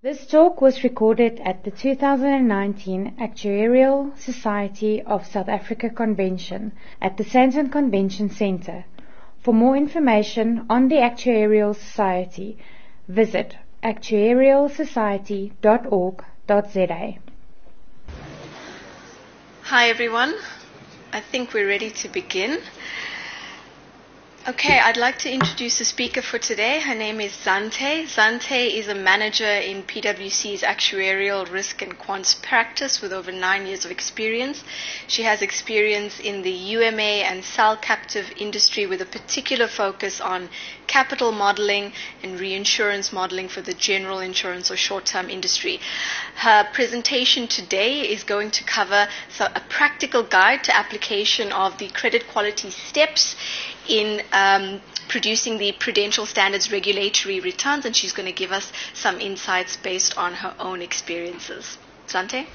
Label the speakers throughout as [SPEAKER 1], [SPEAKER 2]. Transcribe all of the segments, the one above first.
[SPEAKER 1] This talk was recorded at the 2019 Actuarial Society of South Africa Convention at the Sandton Convention Centre. For more information on the Actuarial Society, visit actuarialsociety.org.za.
[SPEAKER 2] Hi everyone, I think we're ready to begin. Okay, I'd like to introduce the speaker for today. Her name is Zante. Zante is a manager in PwC's actuarial risk and quants practice with over 9 years of experience. She has experience in the UMA and cell captive industry with a particular focus on capital modeling and reinsurance modeling for the general insurance or short-term industry. Her presentation today is going to cover a practical guide to application of the credit quality steps in producing the Prudential Standards regulatory returns, and she's going to give us some insights based on her own experiences. Zante?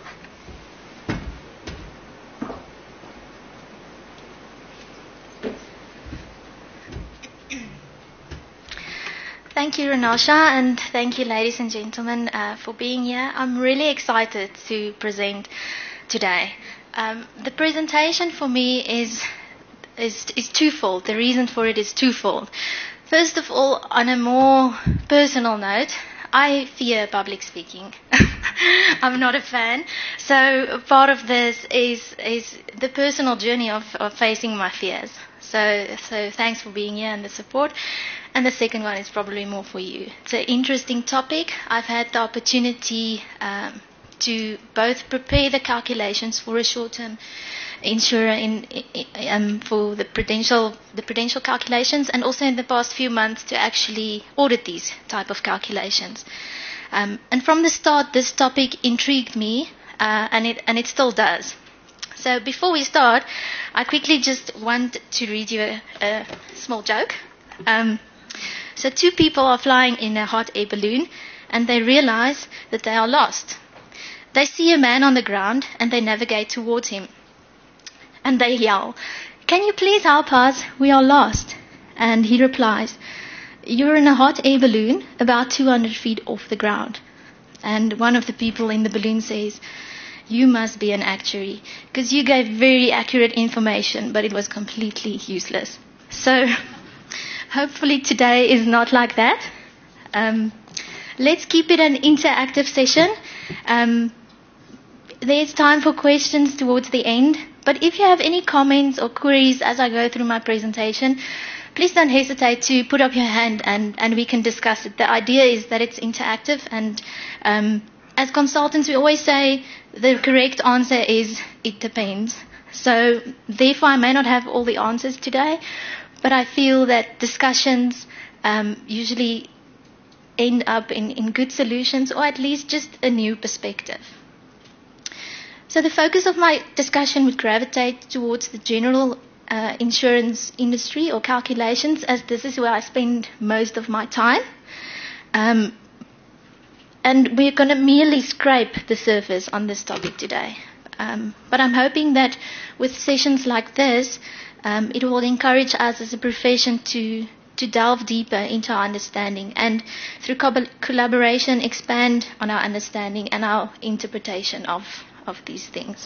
[SPEAKER 3] Thank you, Renasha, and thank you, ladies and gentlemen, for being here. I'm really excited to present today. The presentation for me is twofold. The reason for it is twofold. First of all, on a more personal note, I fear public speaking. I'm not a fan. So part of this is the personal journey of facing my fears. So thanks for being here and the support. And the second one is probably more for you. It's an interesting topic. I've had the opportunity to both prepare the calculations for a short-term insurer for the prudential calculations, and also in the past few months to actually audit these type of calculations. And from the start, this topic intrigued me, and it still does. So before we start, I quickly just want to read you a small joke. So two people are flying in a hot air balloon, and they realize that they are lost. They see a man on the ground, and they navigate towards him. And they yell, "Can you please help us? We are lost." And he replies, "You're in a hot air balloon about 200 feet off the ground." And one of the people in the balloon says, "You must be an actuary, because you gave very accurate information, but it was completely useless." So hopefully today is not like that. Let's keep it an interactive session. There's time for questions towards the end. But if you have any comments or queries as I go through my presentation, please don't hesitate to put up your hand and we can discuss it. The idea is that it's interactive, and as consultants we always say the correct answer is it depends. So therefore I may not have all the answers today, but I feel that discussions usually end up in good solutions, or at least just a new perspective. So the focus of my discussion would gravitate towards the general insurance industry or calculations, as this is where I spend most of my time. And we're going to merely scrape the surface on this topic today. But I'm hoping that with sessions like this, it will encourage us as a profession to delve deeper into our understanding, and through collaboration expand on our understanding and our interpretation of these things.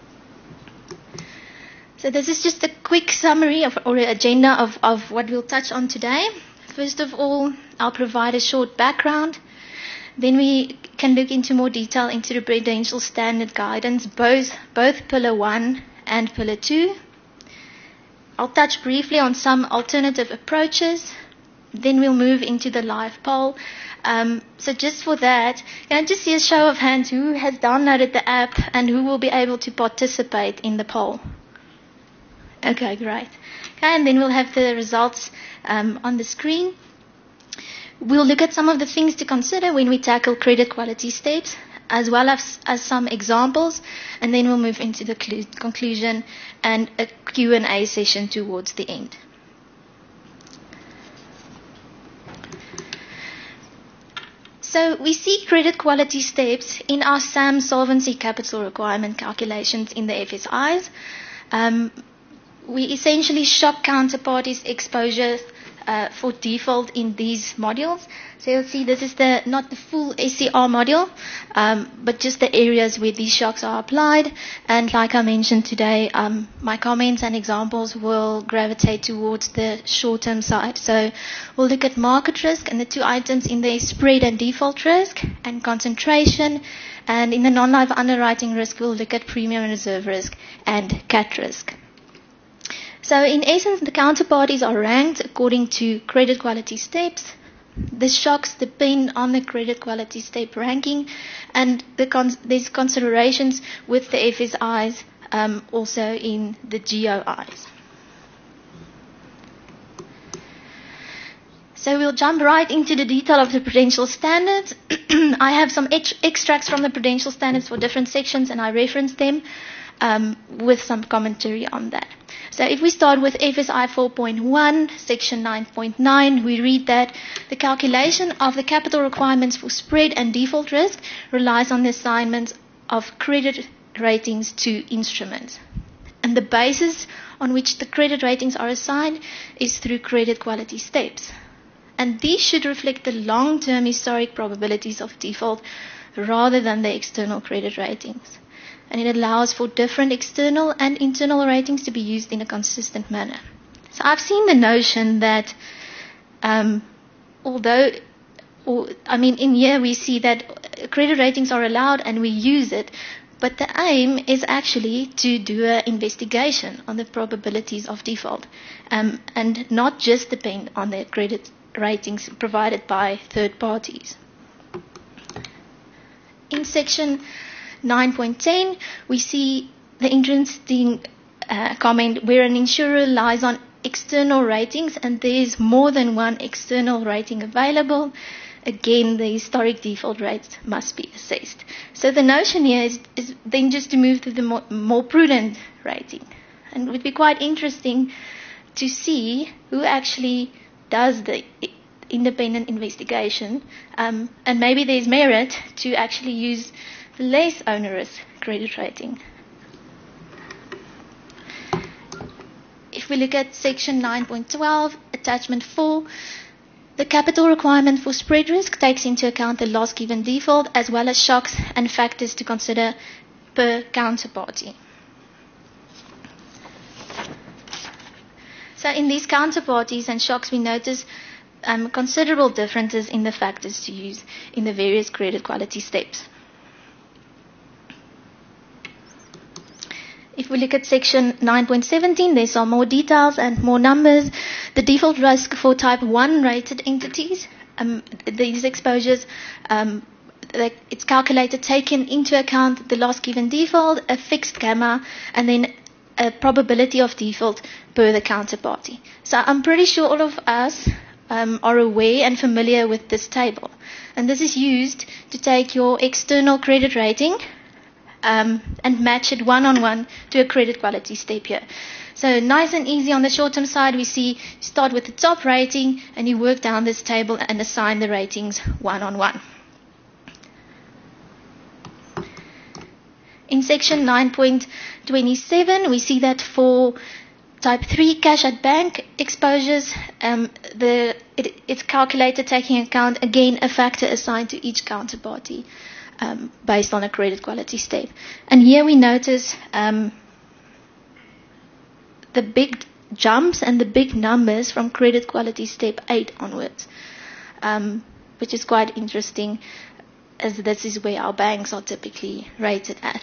[SPEAKER 3] So this is just a quick summary or agenda of what we'll touch on today. First of all, I'll provide a short background. Then we can look into more detail into the Prudential Standard guidance, both Pillar 1 and Pillar 2. I'll touch briefly on some alternative approaches. Then we'll move into the live poll. So just for that, can I just see a show of hands who has downloaded the app and who will be able to participate in the poll? Okay, great. Okay, and then we'll have the results on the screen. We'll look at some of the things to consider when we tackle credit quality steps, as well as some examples, and then we'll move into the conclusion and a Q&A session towards the end. So we see credit quality steps in our SAM solvency capital requirement calculations in the FSIs. We essentially shock counterparties' exposure for default in these modules. So you'll see this is not the full SCR module, but just the areas where these shocks are applied. And like I mentioned today, my comments and examples will gravitate towards the short-term side. So we'll look at market risk, and the two items in there, spread and default risk, and concentration. And in the non-life underwriting risk, we'll look at premium and reserve risk and CAT risk. So in essence, the counterparties are ranked according to credit quality steps. The shocks depend on the credit quality step ranking, and there's considerations with the FSIs, also in the GOIs. So we'll jump right into the detail of the prudential standards. I have some extracts from the prudential standards for different sections, and I reference them with some commentary on that. So if we start with FSI 4.1, section 9.9, we read that the calculation of the capital requirements for spread and default risk relies on the assignment of credit ratings to instruments. And the basis on which the credit ratings are assigned is through credit quality steps. And these should reflect the long-term historic probabilities of default rather than the external credit ratings. And it allows for different external and internal ratings to be used in a consistent manner. So I've seen the notion that in here we see that credit ratings are allowed and we use it, but the aim is actually to do an investigation on the probabilities of default, and not just depend on the credit ratings provided by third parties. In section 9.10, we see the interesting comment where an insurer relies on external ratings and there is more than one external rating available. Again, the historic default rates must be assessed. So the notion here is then just to move to the more prudent rating. And it would be quite interesting to see who actually does the independent investigation, and maybe there's merit to actually use the less onerous credit rating. If we look at section 9.12, attachment 4, the capital requirement for spread risk takes into account the loss given default as well as shocks and factors to consider per counterparty. So in these counterparties and shocks, we notice considerable differences in the factors to use in the various credit quality steps. If we look at section 9.17, there's some more details and more numbers. The default risk for type 1 rated entities, these exposures, it's calculated taking into account the loss given default, a fixed gamma, and then a probability of default per the counterparty. So I'm pretty sure all of us are aware and familiar with this table. And this is used to take your external credit rating and match it one-on-one to a credit quality step here. So nice and easy on the short-term side, we see you start with the top rating and you work down this table and assign the ratings one-on-one. In section 9.27, we see that for type 3 cash at bank exposures, it's calculated taking account, again, a factor assigned to each counterparty based on a credit quality step. And here we notice the big jumps and the big numbers from credit quality step 8 onwards, which is quite interesting, as this is where our banks are typically rated at.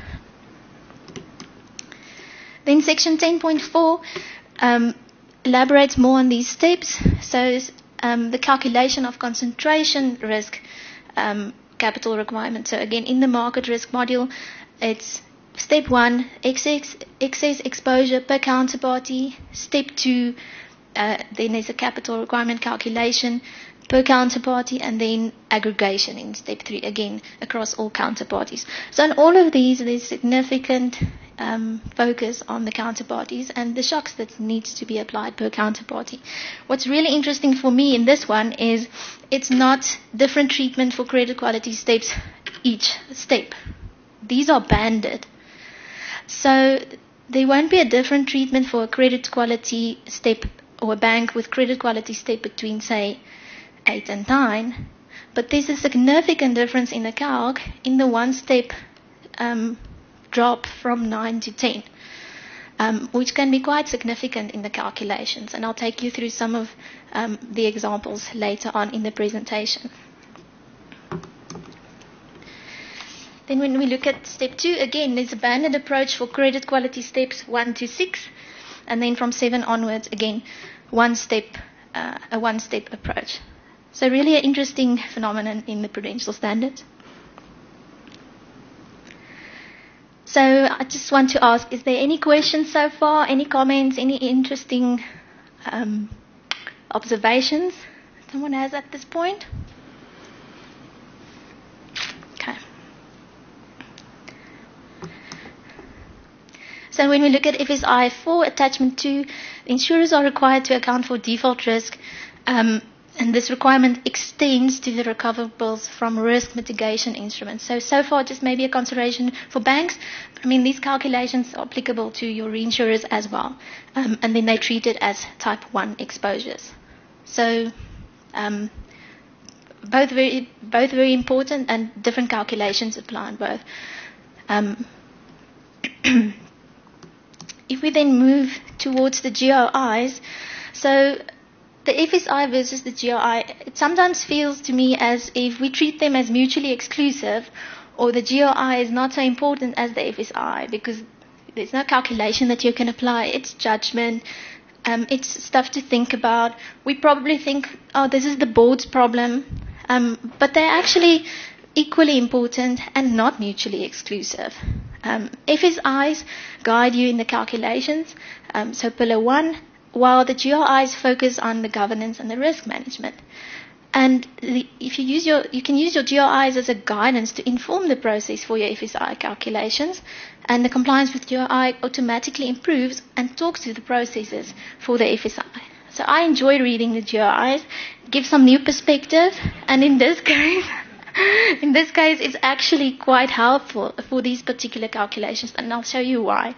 [SPEAKER 3] Then section 10.4 elaborates more on these steps. So the calculation of concentration risk capital requirement. So again, in the market risk module, it's step 1, excess exposure per counterparty. Step 2, then there's a capital requirement calculation per counterparty, and then aggregation in step 3, again, across all counterparties. So in all of these, there's significant focus on the counterparties and the shocks that needs to be applied per counterparty. What's really interesting for me in this one is it's not different treatment for credit quality steps each step. These are banded. So there won't be a different treatment for a credit quality step or a bank with credit quality step between, say, 8 and 9, but there's a significant difference in the calc in the one-step drop from 9 to 10, which can be quite significant in the calculations. And I'll take you through some of the examples later on in the presentation. Then when we look at step 2, again, there's a banded approach for credit quality steps 1 to 6, and then from 7 onwards, again, a one-step approach. So really an interesting phenomenon in the prudential standards. So I just want to ask, is there any questions so far, any comments, any interesting observations someone has at this point? Okay. So when we look at FSI 4, attachment 2, insurers are required to account for default risk, and this requirement extends to the recoverables from risk mitigation instruments. So far, just maybe a consideration for banks. I mean, these calculations are applicable to your reinsurers as well, and then they treat it as type 1 exposures. So both very important, and different calculations apply on both. If we then move towards the GRIs, so the FSI versus the GRI, it sometimes feels to me as if we treat them as mutually exclusive, or the GRI is not so important as the FSI because there's no calculation that you can apply. It's judgment. It's stuff to think about. We probably think, oh, this is the board's problem, but they're actually equally important and not mutually exclusive. FSIs guide you in the calculations, so Pillar 1, while the GRIs focus on the governance and the risk management. And if you can use your GRIs as a guidance to inform the process for your FSI calculations, and the compliance with GRI automatically improves and talks to the processes for the FSI. So I enjoy reading the GRIs, give some new perspective, and in this case, it's actually quite helpful for these particular calculations, and I'll show you why.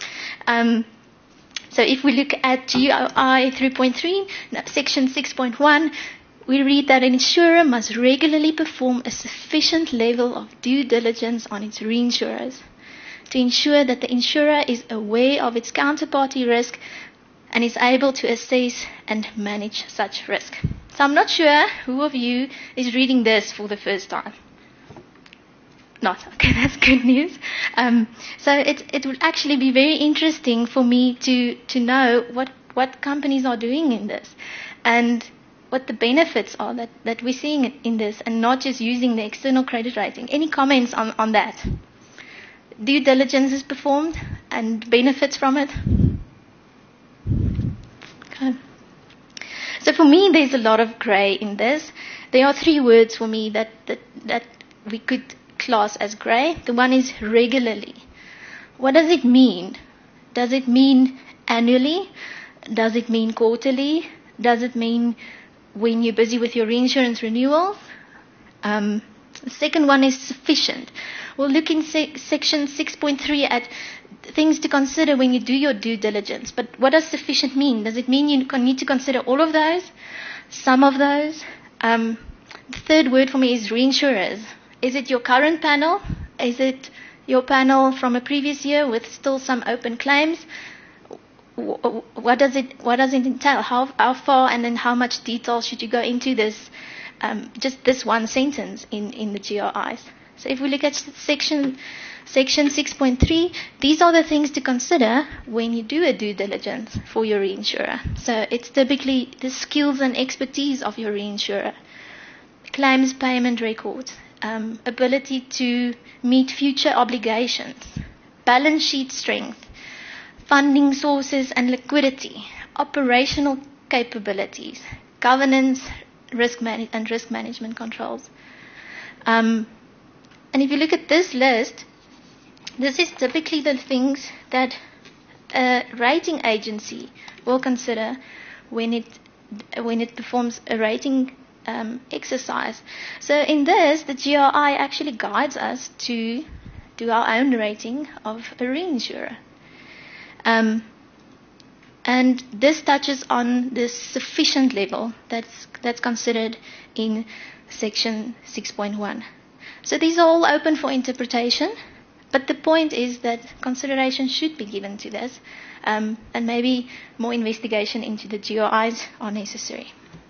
[SPEAKER 3] So if we look at GRI 3.3, section 6.1, we read that an insurer must regularly perform a sufficient level of due diligence on its reinsurers to ensure that the insurer is aware of its counterparty risk and is able to assess and manage such risk. So I'm not sure who of you is reading this for the first time. Not. Okay, that's good news. So it would actually be very interesting for me to know what companies are doing in this and what the benefits are that we're seeing in this, and not just using the external credit rating. Any comments on that? Due diligence is performed and benefits from it? Okay. So for me, there's a lot of grey in this. There are 3 words for me that we could class as grey. The one is regularly. What does it mean? Does it mean annually? Does it mean quarterly? Does it mean when you're busy with your reinsurance renewals? The second one is sufficient. We'll look in section 6.3 at things to consider when you do your due diligence. But what does sufficient mean? Does it mean you need to consider all of those? Some of those? The third word for me is reinsurers. Is it your current panel? Is it your panel from a previous year with still some open claims? What does it entail? How far and then how much detail should you go into this? Just this one sentence in the GRIs. So if we look at section 6.3, these are the things to consider when you do a due diligence for your reinsurer. So it's typically the skills and expertise of your reinsurer, claims payment records, ability to meet future obligations, balance sheet strength, funding sources and liquidity, operational capabilities, governance, risk management controls. And if you look at this list, this is typically the things that a rating agency will consider when it performs a rating exercise. So in this, the GRI actually guides us to do our own rating of a reinsurer. And And this touches on the sufficient level that's considered in section 6.1. So these are all open for interpretation, but the point is that consideration should be given to this, and maybe more investigation into the GRIs are necessary.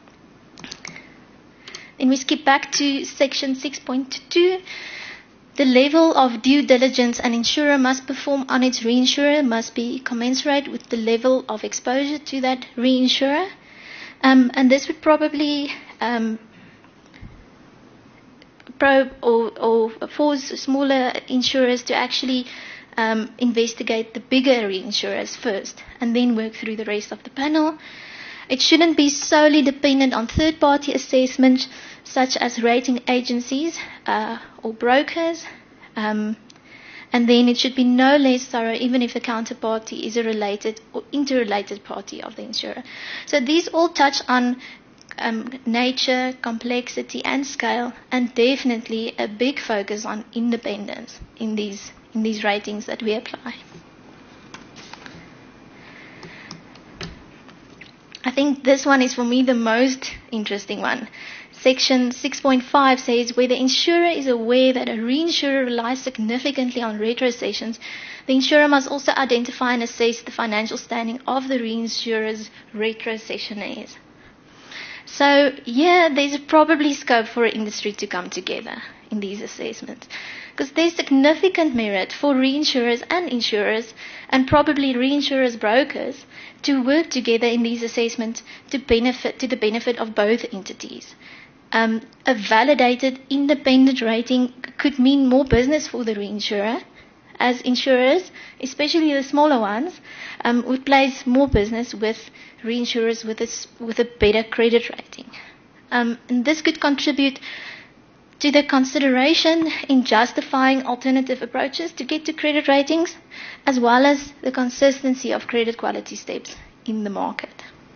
[SPEAKER 3] Then we skip back to section 6.2. The level of due diligence an insurer must perform on its reinsurer must be commensurate with the level of exposure to that reinsurer. And this would probably probe or force smaller insurers to actually investigate the bigger reinsurers first and then work through the rest of the panel. It shouldn't be solely dependent on third-party assessment, such as rating agencies or brokers. And then it should be no less thorough, even if the counterparty is a related or interrelated party of the insurer. So these all touch on nature, complexity, and scale, and definitely a big focus on independence in these ratings that we apply. I think this one is for me the most interesting one. Section 6.5 says where the insurer is aware that a reinsurer relies significantly on retrocessions, the insurer must also identify and assess the financial standing of the reinsurer's retrocessionaires. So, yeah, there's probably scope for industry to come together in these assessments, because there's significant merit for reinsurers and insurers, and probably reinsurers brokers, to work together in these assessments to the benefit of both entities. A validated independent rating could mean more business for the reinsurer, as insurers, especially the smaller ones, would place more business with reinsurers with a better credit rating. And this could contribute to the consideration in justifying alternative approaches to get to credit ratings, as well as the consistency of credit quality steps in the market.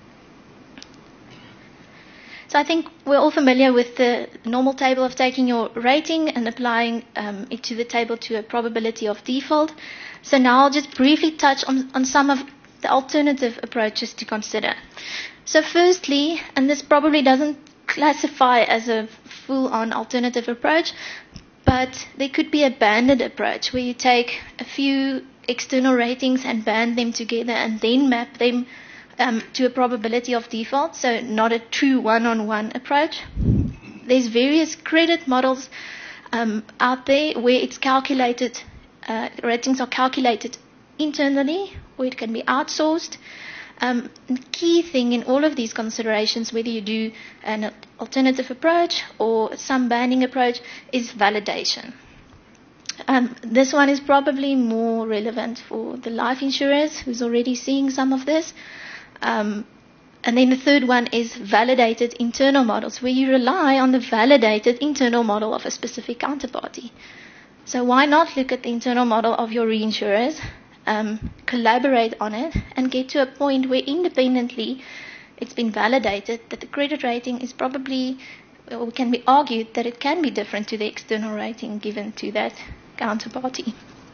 [SPEAKER 3] So I think we're all familiar with the normal table of taking your rating and applying it to the table to a probability of default. So now I'll just briefly touch on some of the alternative approaches to consider. So firstly, and this probably doesn't classify as a full-on alternative approach, but there could be a banded approach where you take a few external ratings and band them together and then map them to a probability of default, so not a true one-on-one approach. There's various credit models out there where it's calculated, ratings are calculated internally, or it can be outsourced. The key thing in all of these considerations, whether you do an alternative approach or some banding approach, is validation. This one is probably more relevant for the life insurers who's already seeing some of this. And then the third one is validated internal models, where you rely on the validated internal model of a specific counterparty. So why not look at the internal model of your reinsurers, collaborate on it, and get to a point where independently it's been validated that the credit rating is probably, or can be argued that it can be different to the external rating given to that counterparty.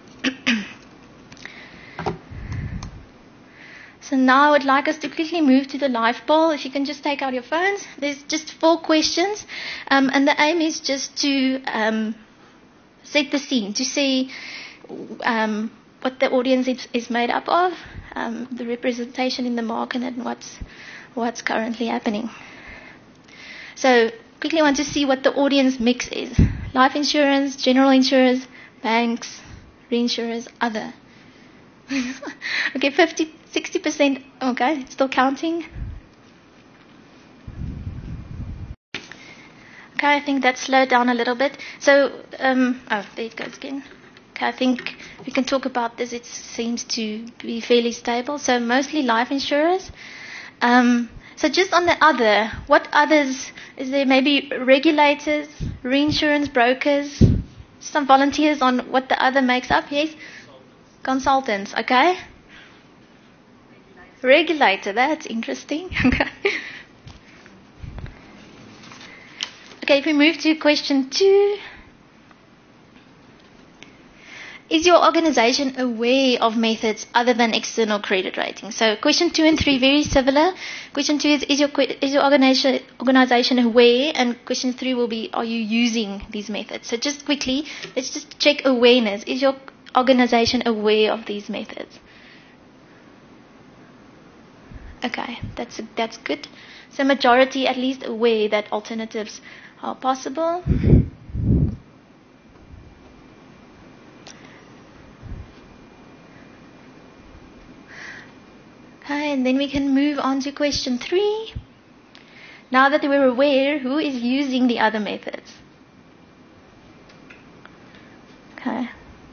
[SPEAKER 3] So now I would like us to quickly move to the live poll. If you can just take out your phones. There's just 4 questions. And the aim is just to set the scene, to see what the audience is made up of, the representation in the market, and what's currently happening. So quickly want to see what the audience mix is. Life insurance, general insurers, banks, reinsurers, other. Okay, 60%. Okay, it's still counting. Okay, I think that slowed down a little bit. So, there it goes again. Okay, I think we can talk about this. It seems to be fairly stable. So mostly life insurers. So just on the other, what others? Is there maybe regulators, reinsurance brokers, some volunteers on what the other makes up? Yes? Consultants, okay. Regulator, that's interesting. Okay, if we move to question 2. is your organization aware of methods other than external credit rating? So question 2 and 3 very similar. Question 2 is your organization aware? And question 3 will be, are you using these methods? So just quickly, let's just check awareness. Is your organization aware of these methods? Okay, that's good. So majority at least aware that alternatives are possible. Okay, and then we can move on to question 3. Now that we're aware, who is using the other methods? Okay.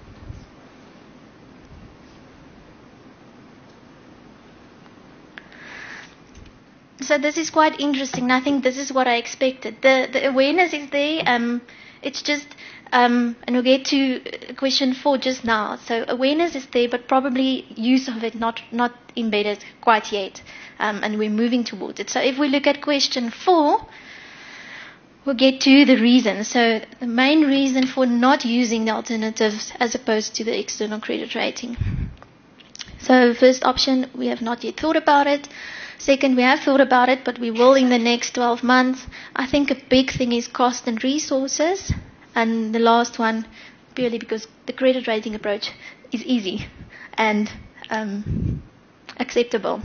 [SPEAKER 3] So this is quite interesting. I think this is what I expected. The awareness is there. It's just, and we'll get to question 4 just now. So awareness is there, but probably use of it not embedded quite yet. And we're moving towards it. So if we look at question 4, we'll get to the reason. So the main reason for not using the alternatives as opposed to the external credit rating. So first option, we have not yet thought about it. Second, we have thought about it, but we will in the next 12 months. I think a big thing is cost and resources. And the last one, purely because the credit rating approach is easy and acceptable.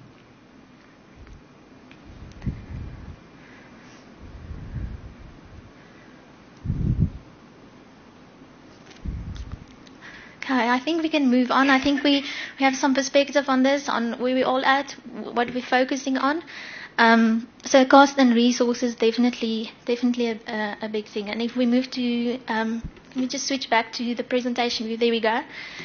[SPEAKER 3] Okay, I think we can move on. I think we have some perspective on this, on where we're all at, what we're focusing on. So cost and resources, definitely a big thing. And if we move to, let me just switch back to the presentation view. There we go.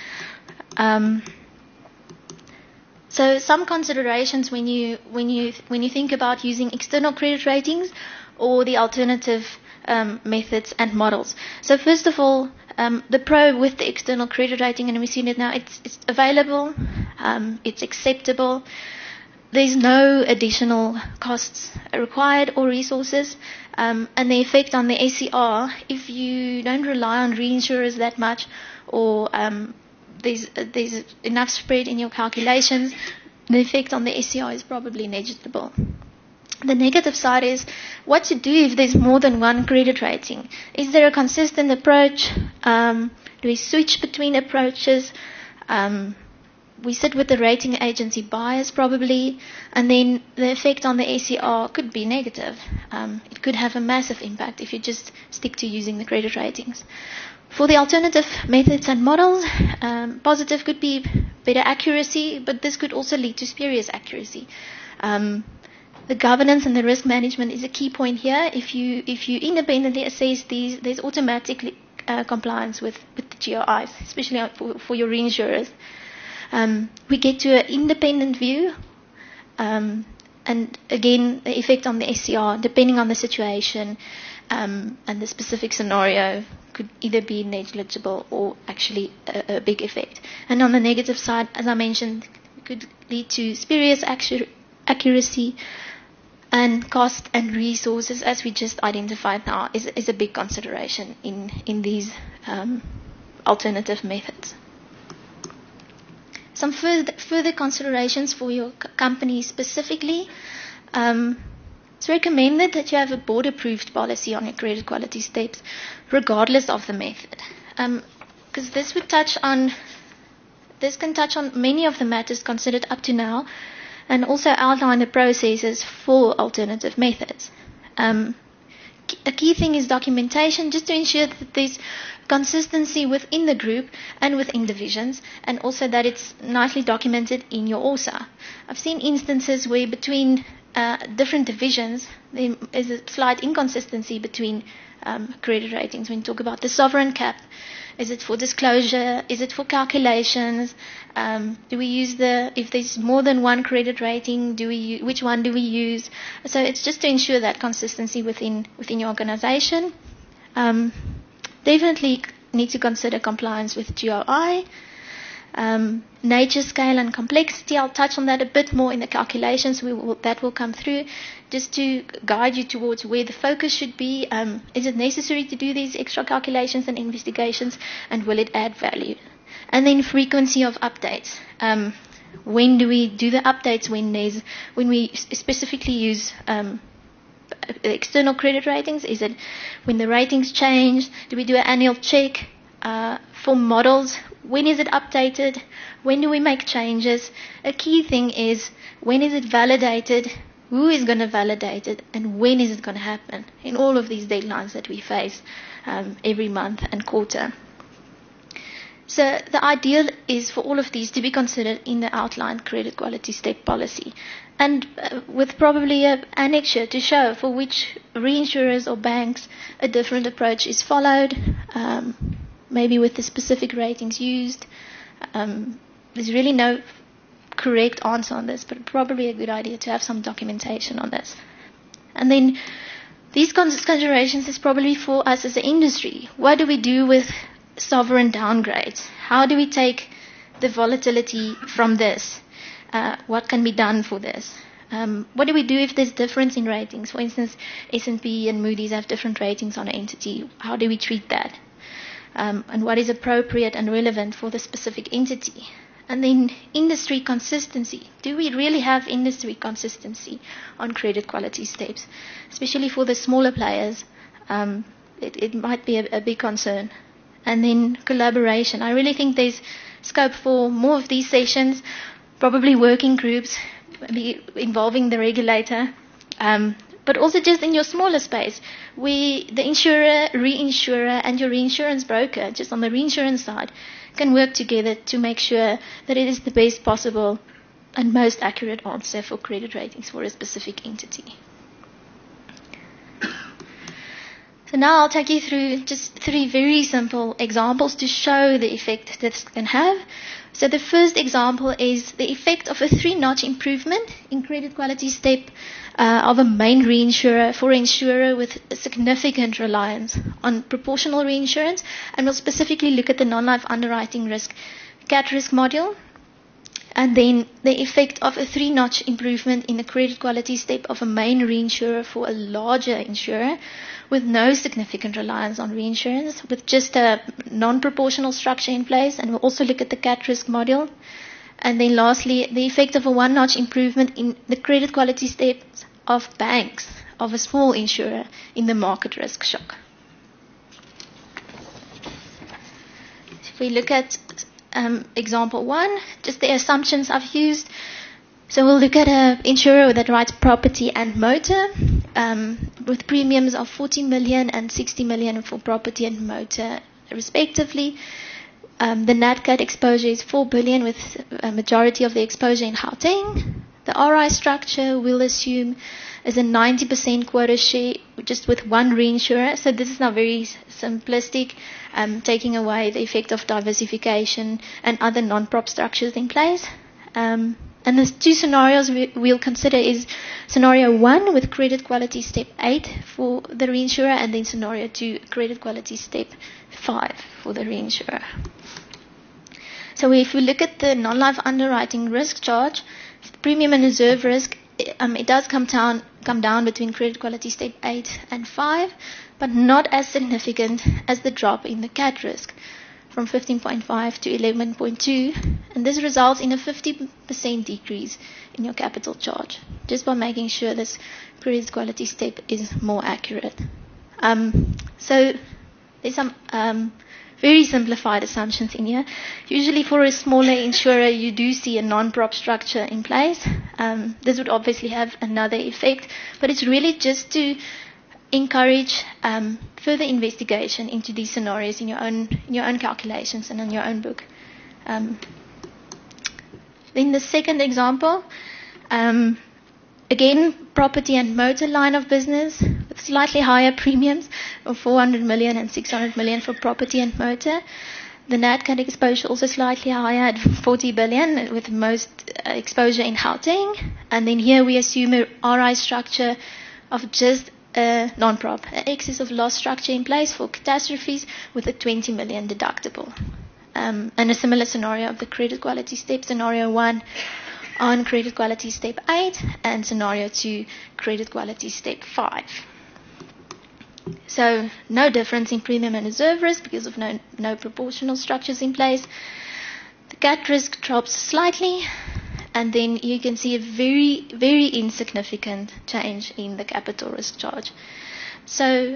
[SPEAKER 3] So some considerations when you think about using external credit ratings or the alternative methods and models. So first of all, the pro with the external credit rating, and we've seen it now, it's available, it's acceptable. There's no additional costs required or resources, and the effect on the SCR, if you don't rely on reinsurers that much, or there's enough spread in your calculations, the effect on the SCR is probably negligible. The negative side is what to do if there's more than one credit rating. Is there a consistent approach? Do we switch between approaches? We sit with the rating agency bias probably, and then the effect on the SCR could be negative. It could have a massive impact if you just stick to using the credit ratings. For the alternative methods and models, positive could be better accuracy, but this could also lead to spurious accuracy. The governance and the risk management is a key point here. If you independently assess these, there's automatically compliance with the GRIs, especially for your reinsurers. We get to an independent view, and again, the effect on the SCR, depending on the situation and the specific scenario, could either be negligible or actually a big effect. And on the negative side, as I mentioned, it could lead to spurious accuracy, and cost and resources, as we just identified now, is a big consideration in these alternative methods. Some further considerations for your company specifically. It's recommended that you have a board-approved policy on your credit quality steps, regardless of the method, because this can touch on many of the matters considered up to now, and also outline the processes for alternative methods. A key thing is documentation, just to ensure that there's consistency within the group and within divisions, and also that it's nicely documented in your ORSA. I've seen instances where between different divisions there is a slight inconsistency between credit ratings. When you talk about the sovereign cap, is it for disclosure? Is it for calculations? Do we use if there's more than one credit rating, which one do we use? So it's just to ensure that consistency within your organization. Definitely need to consider compliance with GRI. Nature, scale, and complexity. I'll touch on that a bit more in the calculations. That will come through, just to guide you towards where the focus should be. Is it necessary to do these extra calculations and investigations, and will it add value? And then frequency of updates. When do we do the updates? When we specifically use external credit ratings? Is it when the ratings change? Do we do an annual check? For models, when is it updated? When do we make changes? A key thing is, when is it validated? Who is going to validate it? And when is it going to happen? In all of these deadlines that we face every month and quarter. So the ideal is for all of these to be considered in the outlined credit quality step policy, and with probably an annexure to show for which reinsurers or banks a different approach is followed, maybe with the specific ratings used. There's really no correct answer on this, but probably a good idea to have some documentation on this. And then these considerations is probably for us as an industry. What do we do with sovereign downgrades? How do we take the volatility from this? What can be done for this? What do we do if there's difference in ratings? For instance, S&P and Moody's have different ratings on an entity. How do we treat that? And what is appropriate and relevant for the specific entity? And then industry consistency. Do we really have industry consistency on credit quality steps? Especially for the smaller players, it might be a big concern. And then collaboration. I really think there's scope for more of these sessions, probably working groups, maybe involving the regulator, but also just in your smaller space, the insurer, reinsurer, and your reinsurance broker, just on the reinsurance side, can work together to make sure that it is the best possible and most accurate answer for credit ratings for a specific entity. So now I'll take you through just 3 very simple examples to show the effect this can have. So the first example is the effect of a 3-notch improvement in credit quality step of a main reinsurer for an insurer with a significant reliance on proportional reinsurance, and we'll specifically look at the non-life underwriting risk, CAT risk module, and then the effect of a 3-notch improvement in the credit quality step of a main reinsurer for a larger insurer with no significant reliance on reinsurance, with just a non-proportional structure in place, and we'll also look at the CAT risk module. And then lastly, the effect of a 1-notch improvement in the credit quality steps of banks, of a small insurer in the market risk shock. If we look at example 1, just the assumptions I've used. So we'll look at an insurer that writes property and motor, with premiums of 40 million and 60 million for property and motor respectively. The NatCat exposure is 4 billion, with a majority of the exposure in Gauteng. The RI structure we'll assume is a 90% quota share, just with one reinsurer. So this is now very simplistic, taking away the effect of diversification and other non-prop structures in place. And the 2 scenarios we'll consider is scenario 1 with credit quality step 8 for the reinsurer, and then scenario 2, credit quality step 5 for the reinsurer. So if we look at the non-life underwriting risk charge, premium and reserve risk, it does come down between credit quality step 8 and 5, but not as significant as the drop in the CAT risk, from 15.5 to 11.2, and this results in a 50% decrease in your capital charge, just by making sure this credit quality step is more accurate. So there's some very simplified assumptions in here. Usually for a smaller insurer, you do see a non-prop structure in place. This would obviously have another effect, but it's really just to encourage further investigation into these scenarios in your own calculations and in your own book. Then the second example, again, property and motor line of business with slightly higher premiums of 400 million and 600 million for property and motor. The NatCat exposure also slightly higher at 40 billion, with most exposure in Gauteng. And then here we assume a RI structure of just a non-prop, an excess of loss structure in place for catastrophes with a 20 million deductible. and a similar scenario of the credit quality step, scenario 1 on credit quality step 8 and scenario 2 credit quality step 5. So no difference in premium and reserve risk because of no proportional structures in place. The CAT risk drops slightly, and then you can see a very, very insignificant change in the capital risk charge. So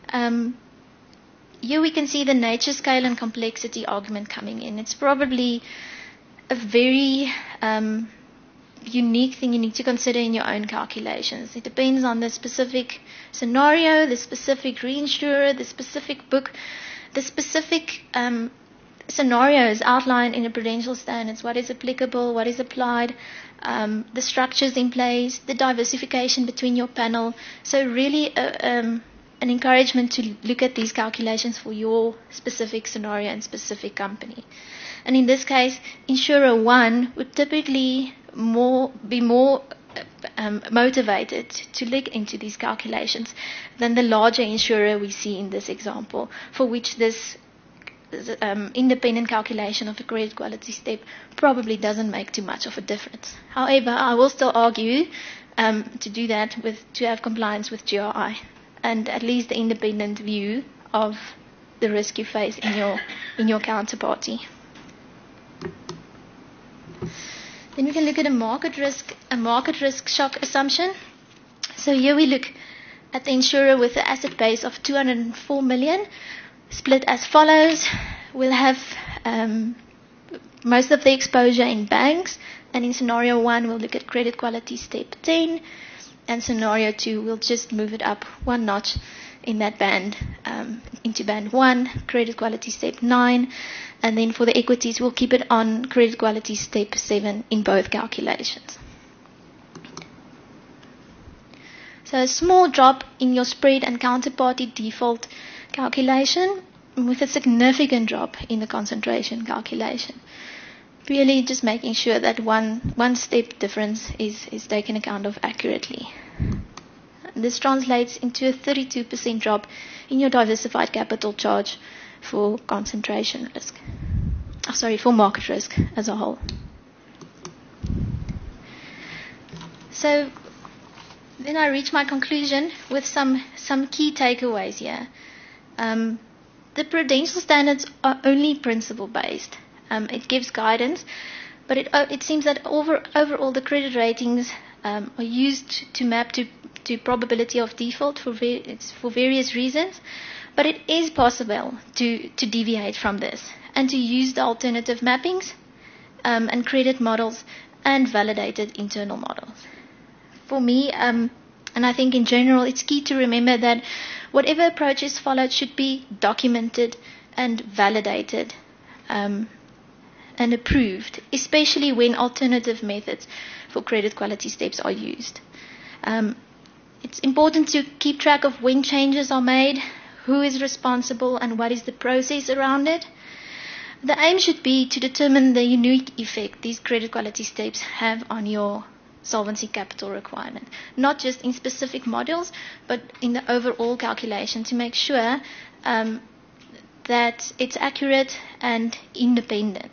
[SPEAKER 3] here we can see the nature, scale and complexity argument coming in. It's probably a very unique thing you need to consider in your own calculations. It depends on the specific scenario, the specific reinsurer, the specific book, the specific scenarios outlined in the prudential standards, what is applicable, what is applied, the structures in place, the diversification between your panel. So really an encouragement to look at these calculations for your specific scenario and specific company. And in this case, insurer 1 would typically be more motivated to look into these calculations than the larger insurer we see in this example, for which this independent calculation of the credit quality step probably doesn't make too much of a difference. However, I will still argue to do that to have compliance with GRI and at least the independent view of the risk you face in your counterparty. Then we can look at a market risk shock assumption. So here we look at the insurer with an asset base of 204 million, split as follows. We'll have most of the exposure in banks, and in scenario 1 we'll look at credit quality step 10, and scenario 2 we'll just move it up one notch in that band into band 1, credit quality step 9, and then for the equities we'll keep it on credit quality step 7 in both calculations. So a small drop in your spread and counterparty default calculation with a significant drop in the concentration calculation. Really just making sure that one step difference is taken account of accurately. This translates into a 32% drop in your diversified capital charge for concentration risk. For market risk as a whole. So then I reach my conclusion with some key takeaways here. The prudential standards are only principle based. It gives guidance, but it seems that overall the credit ratings are used to map to probability of default for various reasons. But it is possible to deviate from this and to use the alternative mappings and credit models and validated internal models. For me, and I think in general, it's key to remember that whatever approach is followed should be documented and validated and approved, especially when alternative methods for credit quality steps are used. It's important to keep track of when changes are made, who is responsible, and what is the process around it. The aim should be to determine the unique effect these credit quality steps have on your solvency capital requirement, not just in specific modules, but in the overall calculation to make sure that it's accurate and independent.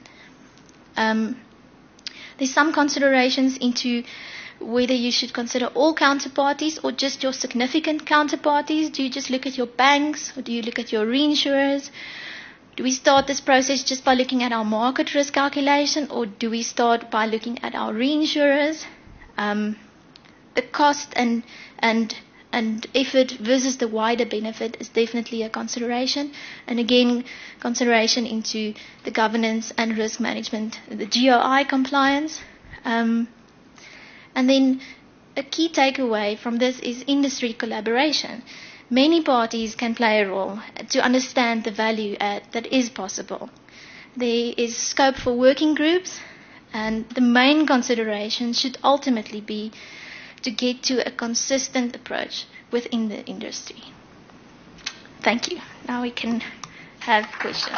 [SPEAKER 3] There's some considerations into whether you should consider all counterparties or just your significant counterparties. Do you just look at your banks, or do you look at your reinsurers? Do we start this process just by looking at our market risk calculation, or do we start by looking at our reinsurers? The cost and effort versus the wider benefit is definitely a consideration. And again, consideration into the governance and risk management, the GRI compliance. And then a key takeaway from this is industry collaboration. Many parties can play a role to understand the value add that is possible. There is scope for working groups, and the main consideration should ultimately be to get to a consistent approach within the industry. Thank you. Now we can have questions.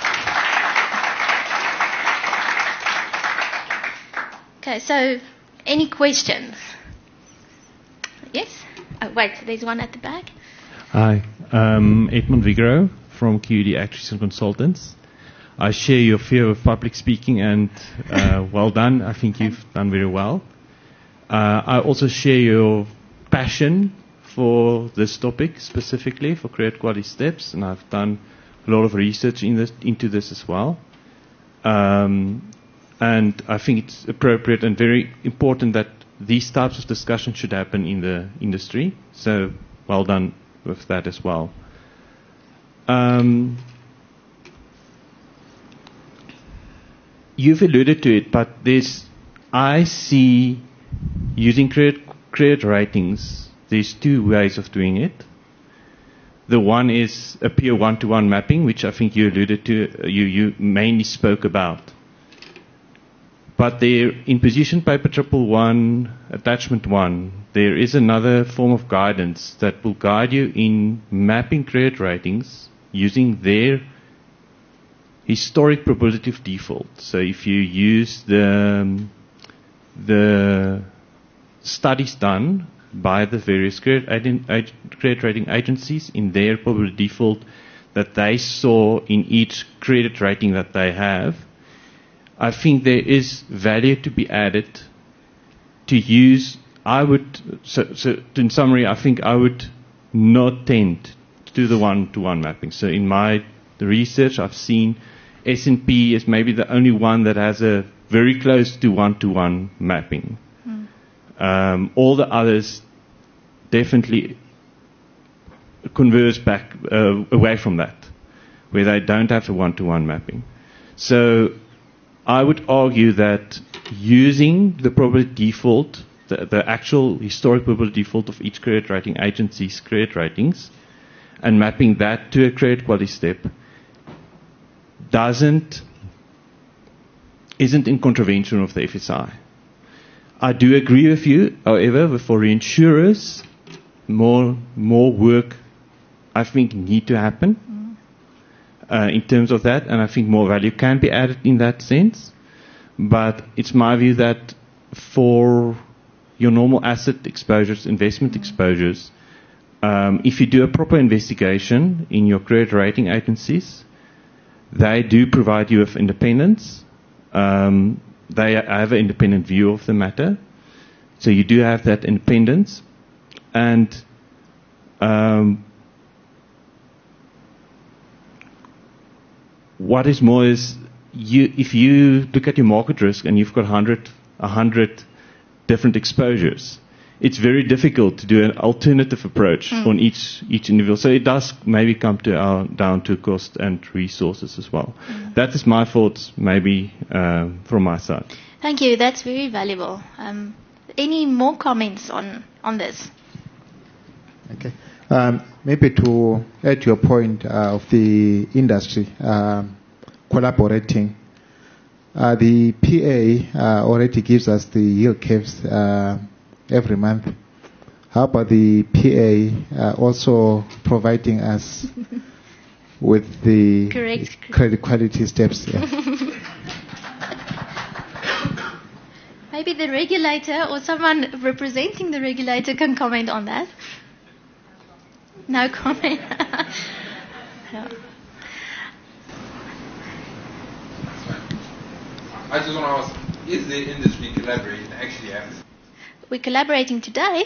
[SPEAKER 3] Okay, so any questions? Yes? Oh, wait, there's one at the back.
[SPEAKER 4] Hi, Edmund Vigro from QED Actuaries and Consultants. I share your fear of public speaking, and well done. I think you've done very well. I also share your passion for this topic, specifically for credit quality steps, and I've done a lot of research into this as well. And I think it's appropriate and very important that these types of discussions should happen in the industry. So well done with that as well. You've alluded to it, but I see using credit ratings, there's two ways of doing it. The one is a pure one-to-one mapping, which I think you alluded to, you mainly spoke about. But there, in position paper 111, attachment 1, there is another form of guidance that will guide you in mapping credit ratings using their historic probability of default. So if you use the studies done by the various credit rating agencies in their probability of default that they saw in each credit rating that they have, I think there is value to be added to use. In summary, I think I would not tend to do the one-to-one mapping. So in my research, I've seen S&P is maybe the only one that has a very close to one-to-one mapping. All the others definitely converge back away from that, where they don't have a one-to-one mapping. So I would argue that using the probability default, the actual historic probability default of each credit rating agency's credit ratings, and mapping that to a credit quality step isn't in contravention of the FSI. I do agree with you, however, for reinsurers, more work, I think, need to happen in terms of that, and I think more value can be added in that sense. But it's my view that for your normal asset exposures, investment exposures, if you do a proper investigation in your credit rating agencies, they do provide you with independence. They have an independent view of the matter. So you do have that independence. And what is more is, if you look at your market risk and you've got 100 different exposures, it's very difficult to do an alternative approach on each individual. So it does maybe come down to cost and resources as well. That is my thoughts, maybe from my side.
[SPEAKER 3] Thank you. That's very valuable. Any more comments on this?
[SPEAKER 5] Okay. Maybe to add to your point of the industry collaborating, the PA already gives us the yield curves every month. How about the PA also providing us with the credit quality steps? Yeah.
[SPEAKER 3] Maybe the regulator or someone representing the regulator can comment on that. No comment. No.
[SPEAKER 6] I just want to ask, is the industry collaborating actually acts?
[SPEAKER 3] We're collaborating today.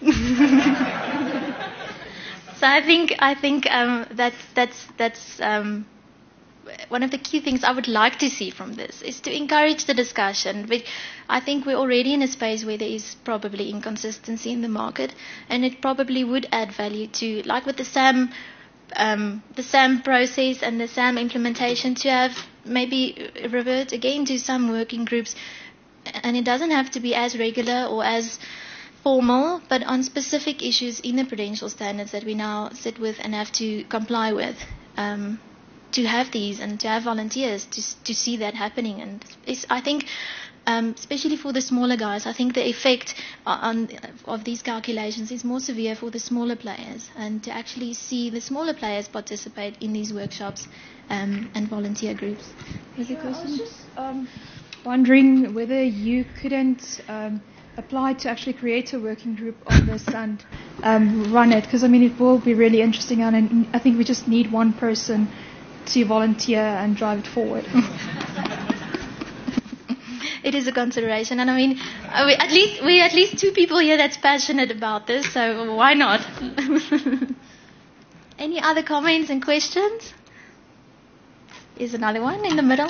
[SPEAKER 3] So I think that's one of the key things I would like to see from this is to encourage the discussion. I think we're already in a space where there is probably inconsistency in the market, and it probably would add value to, like with the SAM process and the SAM implementation, to have maybe revert again to some working groups, and it doesn't have to be as regular or as formal, but on specific issues in the prudential standards that we now sit with and have to comply with. To have these and to have volunteers to see that happening, and I think, especially for the smaller guys, I think the effect of these calculations is more severe for the smaller players, and to actually see the smaller players participate in these workshops and volunteer groups. Was the question? I was
[SPEAKER 7] just wondering whether you couldn't apply to actually create a working group on this and run it, because I mean it will be really interesting, and I think we just need one person to volunteer and drive it forward.
[SPEAKER 3] It is a consideration, and I mean, we at least two people here that's passionate about this, so why not? Any other comments and questions? Is another one in the middle?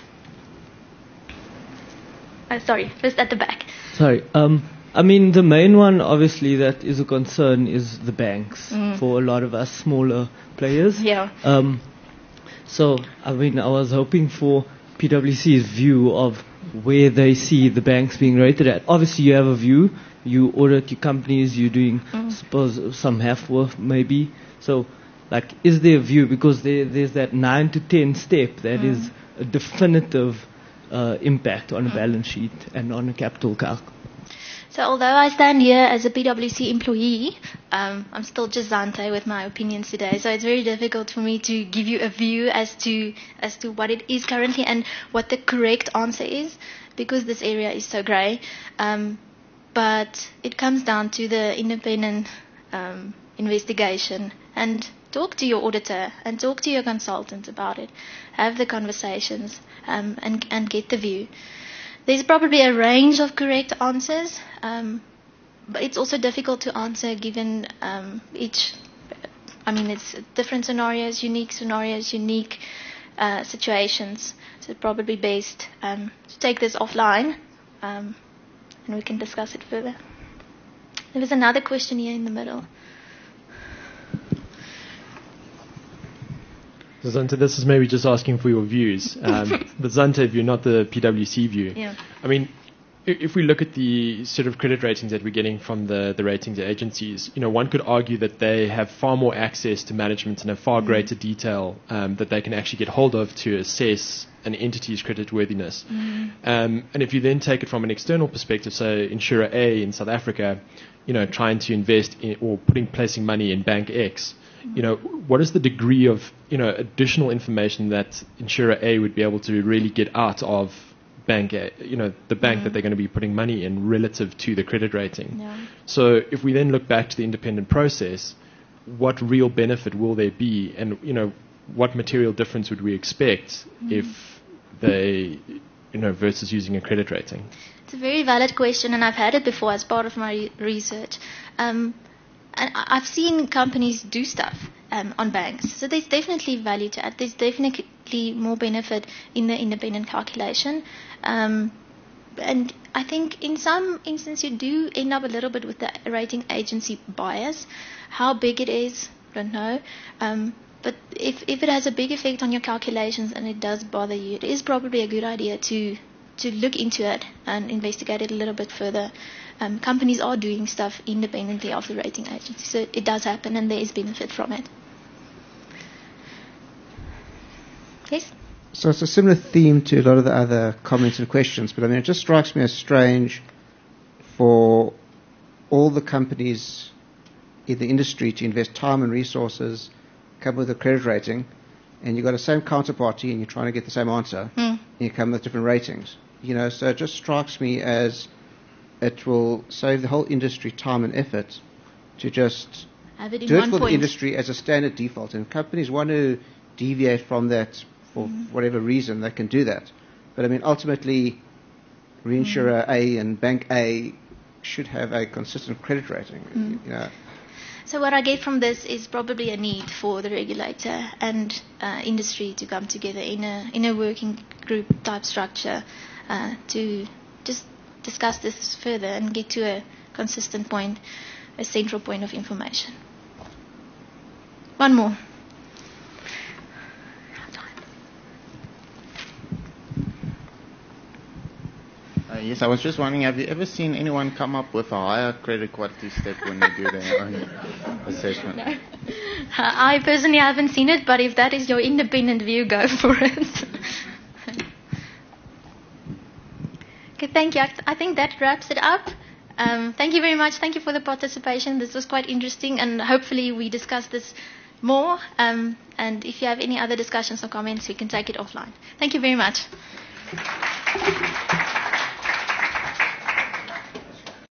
[SPEAKER 3] Sorry, first at the back.
[SPEAKER 8] Sorry. I mean, the main one, obviously, that is a concern is the banks for a lot of us smaller players.
[SPEAKER 3] Yeah.
[SPEAKER 8] So, I mean, I was hoping for PwC's view of where they see the banks being rated at. Obviously, you have a view. You audit your companies. You're doing, suppose, some half work maybe. So, like, is there a view? Because there's that 9 to 10 step that is a definitive impact on a balance sheet and on a capital calc.
[SPEAKER 3] So although I stand here as a PwC employee, I'm still just Zante with my opinions today. So it's very difficult for me to give you a view as to what it is currently and what the correct answer is, because this area is so grey. But it comes down to the independent investigation, and talk to your auditor and talk to your consultant about it. Have the conversations and get the view. There's probably a range of correct answers, but it's also difficult to answer given it's different scenarios, unique situations. So it's probably best to take this offline, and we can discuss it further. There was another question here in the middle.
[SPEAKER 9] So Zante, this is maybe just asking for your views. But Zante view, not the PwC view.
[SPEAKER 3] Yeah.
[SPEAKER 9] I mean, if we look at the sort of credit ratings that we're getting from the ratings agencies, one could argue that they have far more access to management and have far greater detail that they can actually get hold of to assess an entity's creditworthiness. And if you then take it from an external perspective, so Insurer A in South Africa, trying to invest in or placing money in Bank X, what is the degree of, additional information that Insurer A would be able to really get out of Bank A, the bank that they're going to be putting money in relative to the credit rating?
[SPEAKER 3] Yeah.
[SPEAKER 9] So if we then look back to the independent process, what real benefit will there be? And, what material difference would we expect if they, versus using a credit rating?
[SPEAKER 3] It's a very valid question, and I've had it before as part of my research. And I've seen companies do stuff on banks. So there's definitely value to add. There's definitely more benefit in the independent calculation. And I think in some instances you do end up a little bit with the rating agency bias. How big it is, I don't know. But if it has a big effect on your calculations and it does bother you, it is probably a good idea to look into it and investigate it a little bit further. Companies are doing stuff independently of the rating agency, so it does happen and there is benefit from it. Yes?
[SPEAKER 10] So it's a similar theme to a lot of the other comments and questions, but I mean, it just strikes me as strange for all the companies in the industry to invest time and resources, come with a credit rating, and you've got the same counterparty and you're trying to get the same answer, and you come with different ratings. So it just strikes me as it will save the whole industry time and effort to just do it for the industry as a standard default. And if companies want to deviate from that for whatever reason, they can do that. But I mean, ultimately, reinsurer A and Bank A should have a consistent credit rating.
[SPEAKER 3] So what I get from this is probably a need for the regulator and industry to come together in a working group type structure to just discuss this further and get to a consistent point, a central point of information. One more.
[SPEAKER 11] Yes, I was just wondering, have you ever seen anyone come up with a higher credit quality step when they do their own assessment?
[SPEAKER 3] No. I personally haven't seen it, but if that is your independent view, go for it. Okay, thank you. I think that wraps it up. Thank you very much. Thank you for the participation. This was quite interesting, and hopefully we discuss this more. And if you have any other discussions or comments, we can take it offline. Thank you very much.